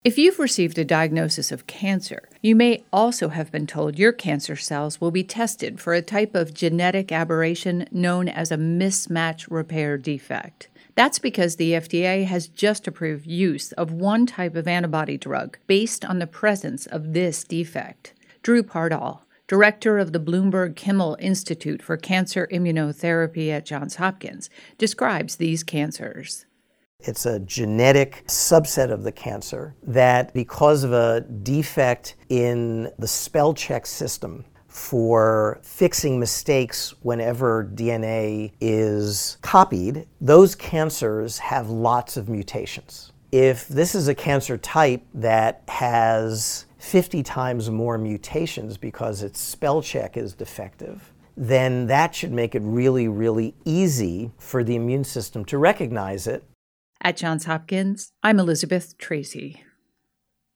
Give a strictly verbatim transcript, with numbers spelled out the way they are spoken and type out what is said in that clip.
If you've received a diagnosis of cancer, you may also have been told your cancer cells will be tested for a type of genetic aberration known as a mismatch repair defect. That's because the F D A has just approved use of one type of antibody drug based on the presence of this defect. Drew Pardahl, director of the Bloomberg Kimmel Institute for Cancer Immunotherapy at Johns Hopkins, describes these cancers. It's a genetic subset of the cancer that, because of a defect in the spell check system for fixing mistakes whenever D N A is copied, those cancers have lots of mutations. If this is a cancer type that has fifty times more mutations because its spell check is defective, then that should make it really, really easy for the immune system to recognize it. At Johns Hopkins, I'm Elizabeth Tracy.